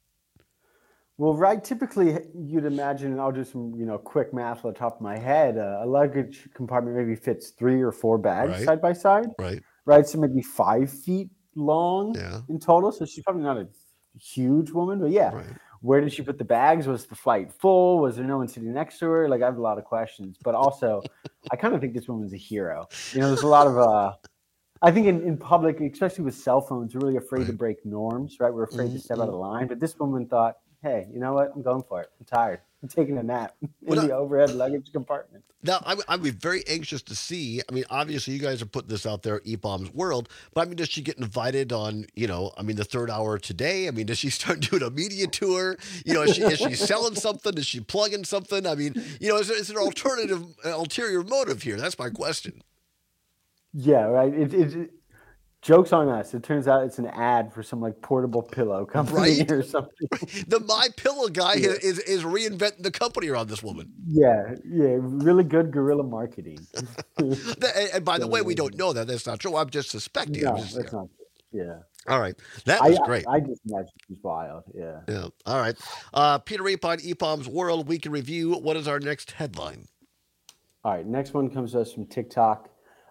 Well, right. Typically, you'd imagine, and I'll do some, quick math on the top of my head. A luggage compartment maybe fits 3 or 4 bags side by side. Right. So maybe 5 feet long in total. So she's probably not a huge woman, but yeah. Where did she put the bags? Was the flight full? Was there no one sitting next to her? I have a lot of questions, but also I kind of think this woman's a hero. There's a lot of, I think in public, especially with cell phones, we're really afraid to break norms, right? We're afraid to step out of the line. But this woman thought, hey, you know what? I'm going for it. I'm tired. I'm taking a nap in the overhead luggage compartment. Now, I'd be very anxious to see. Obviously, you guys are putting this out there, E-Bombs World, but does she get invited on, the third hour today? Does she start doing a media tour? Is she selling something? Is she plugging something? Is there an ulterior motive here? That's my question. Yeah, right. Joke's on us. It turns out it's an ad for some portable pillow company or something. The My Pillow guy is reinventing the company around this woman. Yeah, really good guerrilla marketing. And by the way, we don't know that. That's not true. I'm just suspecting. No, that's not true. Yeah. All right. That was great. I just imagine she's wild. Yeah. Yeah. All right. Peter Rapine, E-Bombs World Week in Review. What is our next headline? All right. Next one comes to us from TikTok.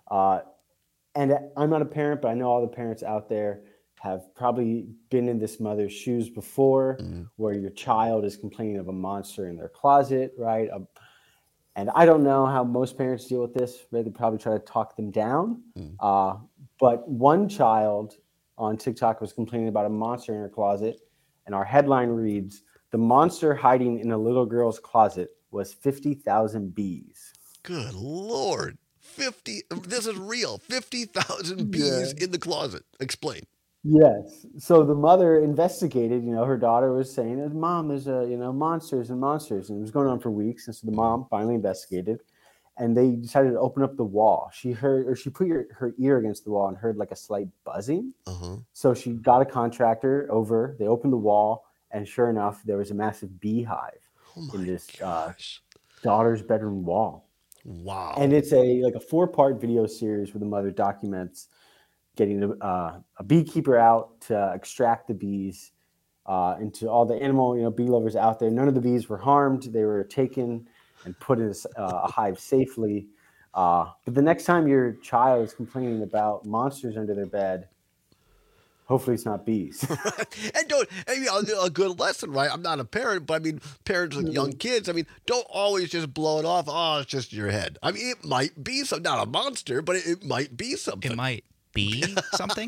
And I'm not a parent, but I know all the parents out there have probably been in this mother's shoes before, where your child is complaining of a monster in their closet, right? And I don't know how most parents deal with this. Right? They probably try to talk them down. But one child on TikTok was complaining about a monster in her closet. And our headline reads, "The monster hiding in a little girl's closet was 50,000 bees." Good Lord. This is real. 50,000 bees in the closet. Explain. Yes. So the mother investigated. Her daughter was saying, "Mom, there's monsters and monsters," and it was going on for weeks. And so the mom finally investigated, and they decided to open up the wall. She put her ear against the wall and heard like a slight buzzing. So she got a contractor over. They opened the wall, and sure enough, there was a massive beehive in this daughter's bedroom wall. Wow! And it's a 4-part video series where the mother documents getting a beekeeper out to extract the bees, into all the animal, bee lovers out there. None of the bees were harmed. They were taken and put in a hive safely. But the next time your child is complaining about monsters under their bed, hopefully it's not bees. And a good lesson, right? I'm not a parent, but I mean, parents with young kids, don't always just blow it off. Oh, it's just your head. It might be not a monster, but it might be something. It might be something.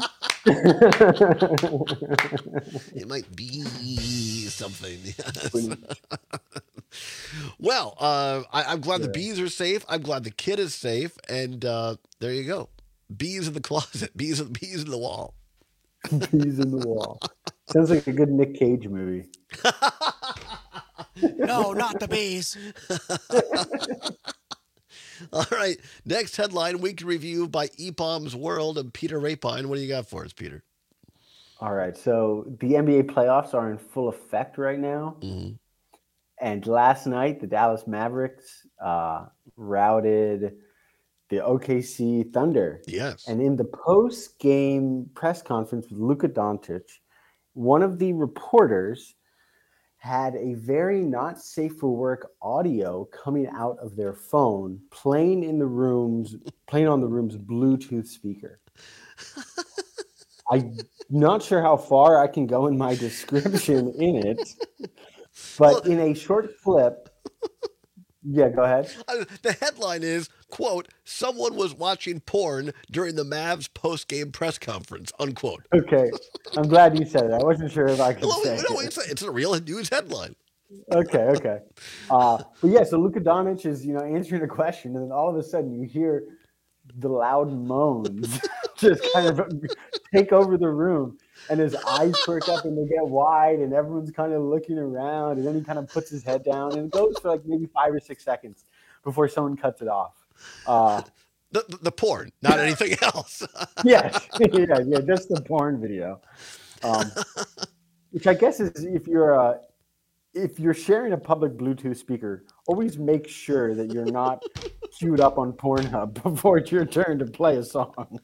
It might be something. Yes. Well, I'm glad the bees are safe. I'm glad the kid is safe, and there you go. Bees in the closet. Bees in the wall. Bees in the wall. Sounds like a good Nick Cage movie. No, not the bees. All right. Next headline, week review by EPOM's World and Peter Rapine. What do you got for us, Peter? All right. So the NBA playoffs are in full effect right now. Mm-hmm. And last night, the Dallas Mavericks routed the OKC Thunder. Yes. And in the post-game press conference with Luka Doncic, one of the reporters had a very not safe for work audio coming out of their phone, playing on the room's Bluetooth speaker. I'm not sure how far I can go in my description in it, but in a short clip. Yeah, go ahead. The headline is, quote, "Someone was watching porn during the Mavs post-game press conference," unquote. Okay. I'm glad you said it. I wasn't sure if I could say it. No, it's a real news headline. Okay. But yeah, so Luka Doncic is, answering a question, and then all of a sudden you hear the loud moans just kind of take over the room, and his eyes perk up and they get wide, and everyone's kind of looking around, and then he kind of puts his head down, and it goes for like maybe 5 or 6 seconds before someone cuts it off. The porn, not anything else. Yes, yeah, just the porn video. Which I guess is if you're sharing a public Bluetooth speaker, always make sure that you're not queued up on Pornhub before it's your turn to play a song.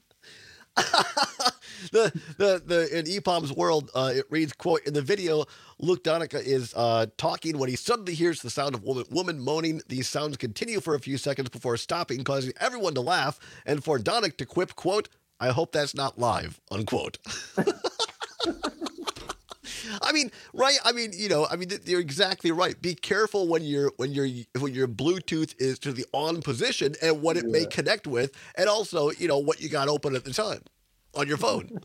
In EPOM's World, it reads, quote, "In the video, Luke Donica is talking when he suddenly hears the sound of woman moaning. These sounds continue for a few seconds before stopping, causing everyone to laugh, and for Donica to quip, quote, 'I hope that's not live,' unquote." Right? You're exactly right. Be careful when your Bluetooth is to the on position and what it may connect with, and also, what you got open at the time on your phone.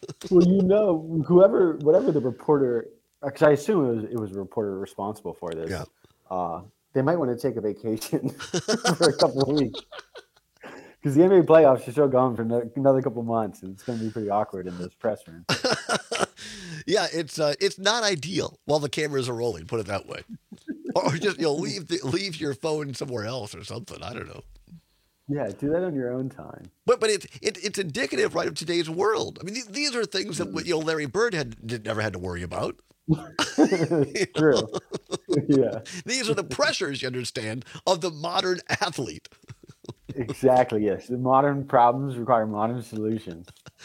Well, whatever the reporter, because I assume it was a reporter responsible for this. Yeah. They might want to take a vacation for a couple of weeks. Because the NBA playoffs are still going for another couple months, and it's going to be pretty awkward in this press room. Yeah, it's not ideal while the cameras are rolling. Put it that way, or just leave your phone somewhere else or something. I don't know. Yeah, do that on your own time. But it's indicative, right, of today's world. I mean, these are things that Larry Bird never had to worry about. True. Yeah. These are the pressures, you understand, of the modern athlete. Exactly. Yes, the modern problems require modern solutions.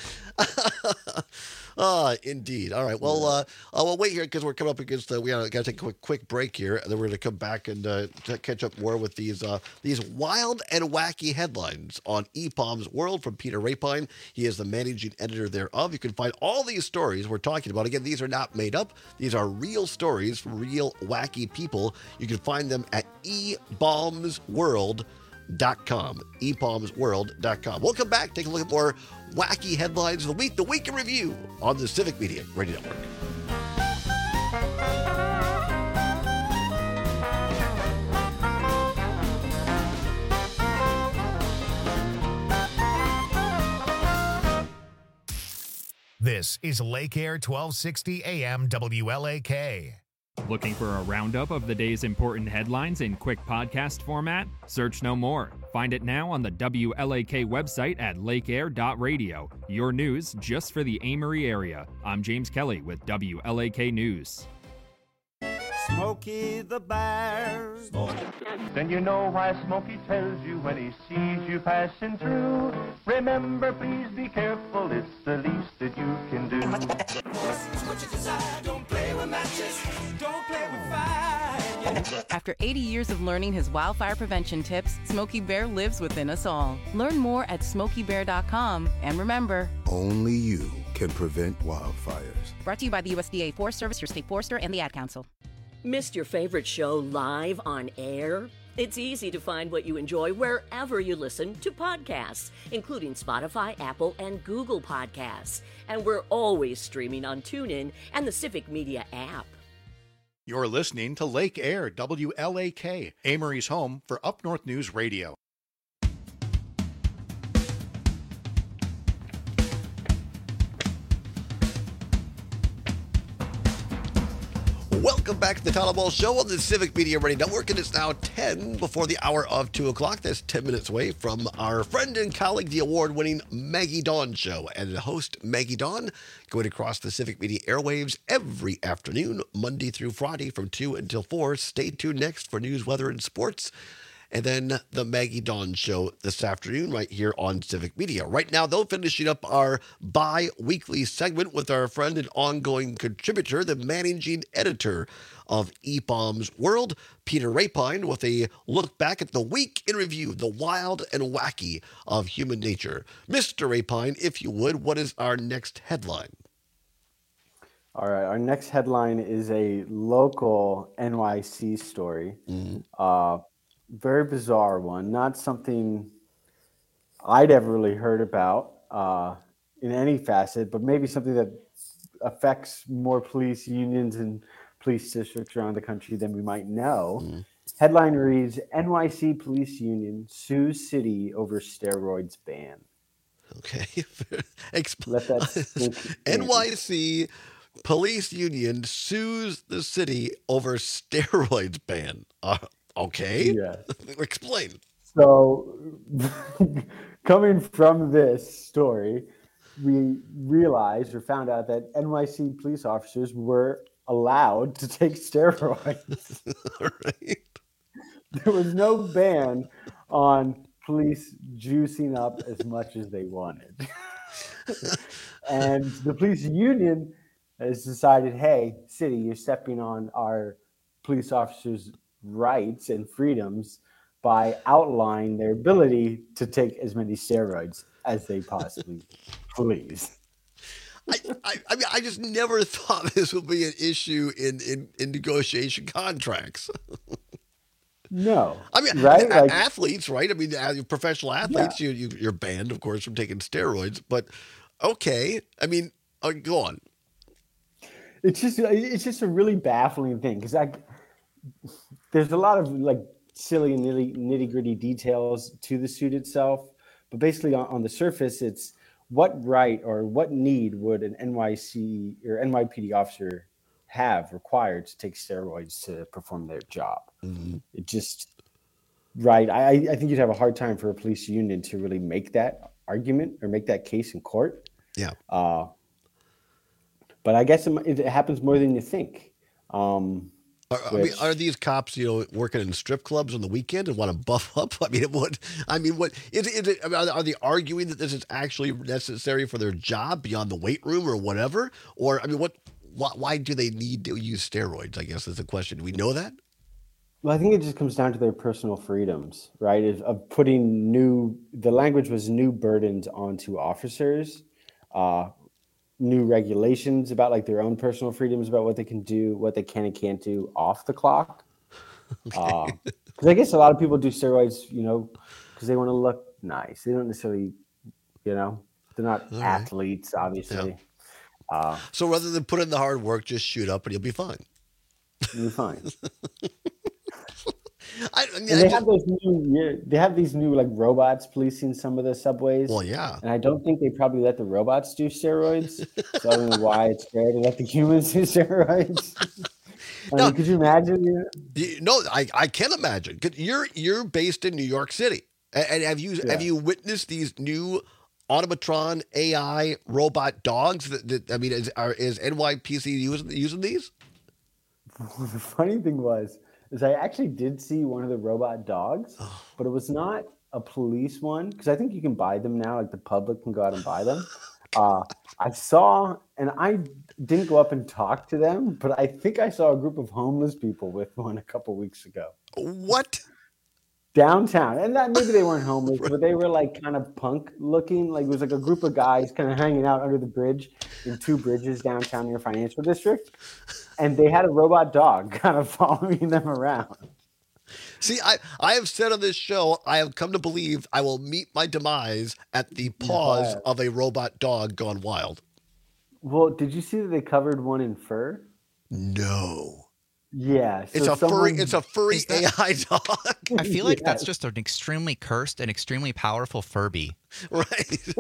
Indeed. All right. Well, we'll wait here because we're coming up against we got to take a quick break here, and then we're going to come back and catch up more with these wild and wacky headlines on EPOM's World from Peter Rapine. He is the managing editor thereof. You can find all these stories we're talking about. Again, these are not made up. These are real stories from real wacky people. You can find them at ePalmsWorld.com. ePalmsWorld.com. We'll come back, take a look at more wacky headlines of the week, the week in review on the Civic Media Radio Network. This is Lake Air 1260 AM WLAK. Looking for a roundup of the day's important headlines in quick podcast format? Search no more. Find it now on the WLAK website at lakeair.radio. Your news just for the Amory area. I'm James Kelly with WLAK News. Smokey the Bear. Then you know why Smokey tells you when he sees you passing through. Remember, please be careful, it's the least that you can do. What you desire, don't play with matches, don't play with fire. After 80 years of learning his wildfire prevention tips, Smokey Bear lives within us all. Learn more at smokeybear.com, and remember, only you can prevent wildfires. Brought to you by the USDA Forest Service, your state forester, and the Ad Council. Missed your favorite show live on air? It's easy to find what you enjoy wherever you listen to podcasts, including Spotify, Apple, and Google Podcasts. And we're always streaming on TuneIn and the Civic Media app. You're listening to Lake Air, WLAK, Amory's home for Up North News Radio. Welcome back to the Tyler Ball Show on the Civic Media Radio Network, and it's now 10 before the hour of 2 o'clock. That's 10 minutes away from our friend and colleague, the award-winning Maggie Dawn Show. And the host, Maggie Dawn, going across the Civic Media airwaves every afternoon, Monday through Friday from 2 until 4. Stay tuned next for news, weather, and sports. And then the Maggie Dawn Show this afternoon right here on Civic Media. Right now, though, finishing up our bi-weekly segment with our friend and ongoing contributor, the managing editor of EPOM's World, Peter Rapine, with a look back at the week in review, the wild and wacky of human nature. Mr. Rapine, if you would, what is our next headline? All right, our next headline is a local NYC story. Very bizarre one, not something I'd ever really heard about in any facet, but maybe something that affects more police unions and police districts around the country than we might know. Headline reads, NYC police union sues city over steroids ban. Okay. Let that sink in. NYC police union sues the city over steroids ban. Okay. Yeah. Explain. So, coming from this story, we realized or found out that NYC police officers were allowed to take steroids. Right. There was no ban on police juicing up as much as they wanted. And the police union has decided, hey, city, you're stepping on our police officers' rights and freedoms by outlining their ability to take as many steroids as they possibly please. I mean, I just never thought this would be an issue in negotiation contracts. No. I mean, right? Like, athletes, right? I mean, professional athletes, Yeah. you're banned, of course, from taking steroids. But okay, I mean, go on. It's just a really baffling thing because there's a lot of like silly and nitty gritty details to the suit itself, but basically on the surface, it's what right or what need would an NYC or NYPD officer have required to take steroids to perform their job? It just, right. I think you'd have a hard time for a police union to really make that argument or make that case in court. Yeah. But I guess it happens more than you think. Are these cops, working in strip clubs on the weekend and want to buff up? Are they arguing that this is actually necessary for their job beyond the weight room or whatever? Or, I mean, why do they need to use steroids? I guess is the question. Do we know that? Well, I think it just comes down to their personal freedoms, right? Of putting the language was new burdens onto officers, new regulations about like their own personal freedoms about what they can do, what they can and can't do off the clock. Because I guess a lot of people do steroids, because they want to look nice. They don't necessarily, they're not athletes, obviously. Yeah. So rather than put in the hard work, just shoot up and you'll be fine. You'll be fine. And they have those they have these new like robots policing some of the subways. Well, yeah. And I don't think they probably let the robots do steroids. So I don't know why it's fair to let the humans do steroids. I mean, could you imagine? No, I can imagine. You're based in New York City, and have you witnessed these new automatron AI robot dogs? That I mean, is NYPC using these? Well, the funny thing is I actually did see one of the robot dogs, but it was not a police one because I think you can buy them now. Like the public can go out and buy them. I saw, and I didn't go up and talk to them, but I think I saw a group of homeless people with one a couple weeks ago. What? Downtown. And that maybe they weren't homeless, but they were like kind of punk looking. Like it was like a group of guys kind of hanging out under the bridge in two bridges downtown near Financial District. And they had a robot dog kind of following them around. See, I have said on this show, I have come to believe I will meet my demise at the paws of a robot dog gone wild. Well, did you see that they covered one in fur? No. Yeah. So it's a furry AI dog. I feel like that's just an extremely cursed and extremely powerful Furby. Right.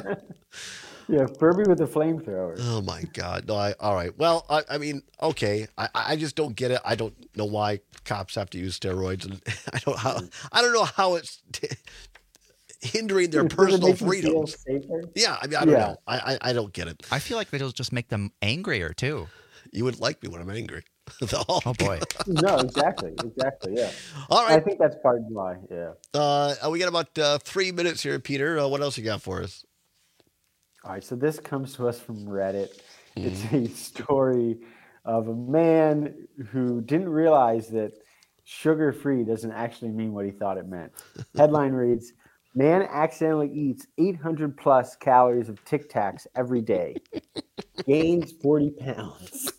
Yeah, Furby with a flamethrower. Oh my God! No, all right. Well, I mean, okay. I just don't get it. I don't know why cops have to use steroids, and I don't know how it's hindering their personal freedoms. Yeah, I mean, I don't know. I don't get it. I feel like it'll just make them angrier too. You would like me when I'm angry. Oh boy. No, exactly. Yeah. All right. I think that's part of why. Yeah. We got about 3 minutes here, Peter. What else you got for us? All right, so this comes to us from Reddit. It's a story of a man who didn't realize that sugar-free doesn't actually mean what he thought it meant. Headline reads, man accidentally eats 800 plus calories of Tic Tacs every day. Gains 40 pounds.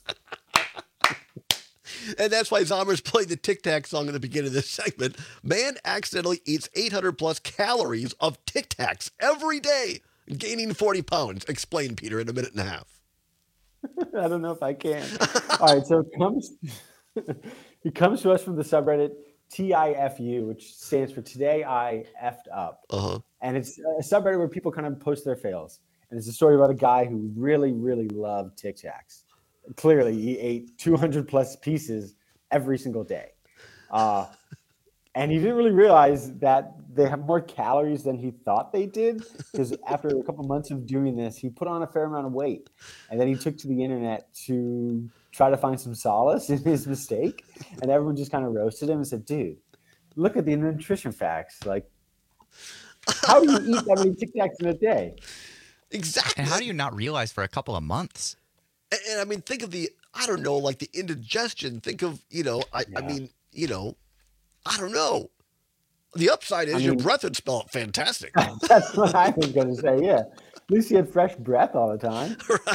And that's why Zombers played the Tic Tac song at the beginning of this segment. Man accidentally eats 800 plus calories of Tic Tacs every day. Gaining 40 pounds. Explain, Peter, in a minute and a half. I don't know if I can. All right, so it comes to us from the subreddit TIFU, which stands for Today I Effed Up. And it's a subreddit where people kind of post their fails. And it's a story about a guy who really, really loved Tic Tacs. Clearly, he ate 200 plus pieces every single day. And he didn't really realize that they have more calories than he thought they did, because after a couple months of doing this, he put on a fair amount of weight. And then he took to the internet to try to find some solace in his mistake. And everyone just kind of roasted him and said, dude, look at the nutrition facts. Like, how do you eat that many Tic Tacs in a day? Exactly. And how do you not realize for a couple of months? And I mean, think of like the indigestion. Think of, I mean, I don't know. The upside is your breath would smell fantastic. That's what I was going to say, yeah. At least you had fresh breath all the time.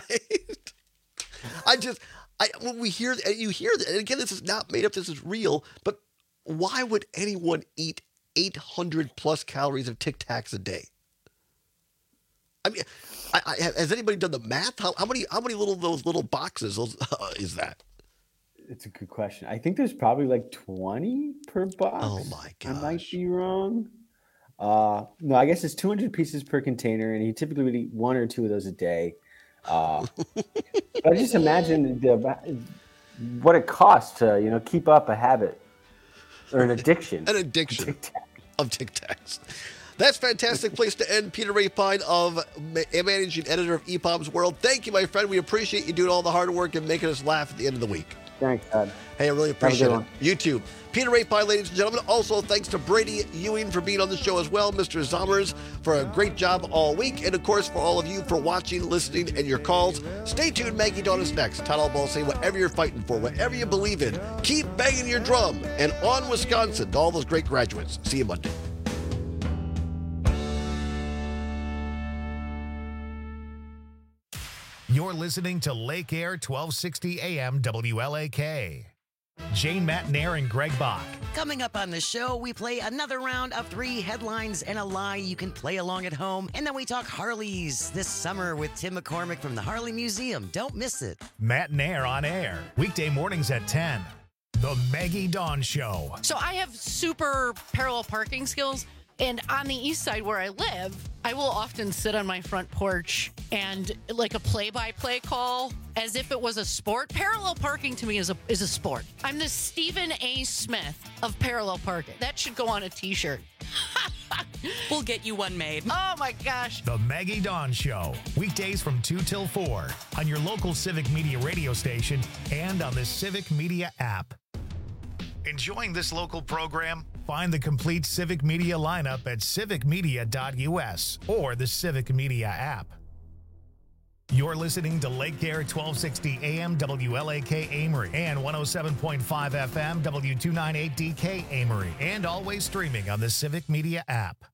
Right. When you hear that, and again, this is not made up, this is real, but why would anyone eat 800 plus calories of Tic Tacs a day? I mean, has anybody done the math? How many those little boxes is that? It's a good question. I think there's probably like 20 per box. Oh my gosh. I might be wrong. No, I guess it's 200 pieces per container, and he typically would eat one or two of those a day. But I just imagine what it costs to, keep up a habit or an addiction. An addiction of Tic Tacs. That's a fantastic place to end. Peter Rapine, managing editor of EPOM's World. Thank you, my friend. We appreciate you doing all the hard work and making us laugh at the end of the week. Thanks, Todd. Hey, I really appreciate it. You too. Peter Rapine, ladies and gentlemen. Also, thanks to Brady Ewing for being on the show as well. Mr. Zommers for a great job all week. And, of course, for all of you for watching, listening, and your calls. Stay tuned. Maggie Dawn is next. Todd Albaugh saying whatever you're fighting for, whatever you believe in, keep banging your drum. And on Wisconsin to all those great graduates. See you Monday. You're listening to Lake Air 1260 AM WLAK. Jane Matnair and Greg Bach. Coming up on the show, we play another round of 3 headlines and a lie you can play along at home. And then we talk Harleys this summer with Tim McCormick from the Harley Museum. Don't miss it. Matnair on air. Weekday mornings at 10. The Maggie Dawn Show. So I have super parallel parking skills. And on the east side where I live, I will often sit on my front porch and like a play-by-play call as if it was a sport. Parallel parking to me is a sport. I'm the Stephen A. Smith of parallel parking. That should go on a t-shirt. We'll get you one made. Oh my gosh. The Maggie Dawn Show. Weekdays from 2 till 4 on your local Civic Media radio station and on the Civic Media app. Enjoying this local program? Find the complete Civic Media lineup at civicmedia.us or the Civic Media app. You're listening to Lake Air 1260 AM WLAK Amory and 107.5 FM W298DK Amory, and always streaming on the Civic Media app.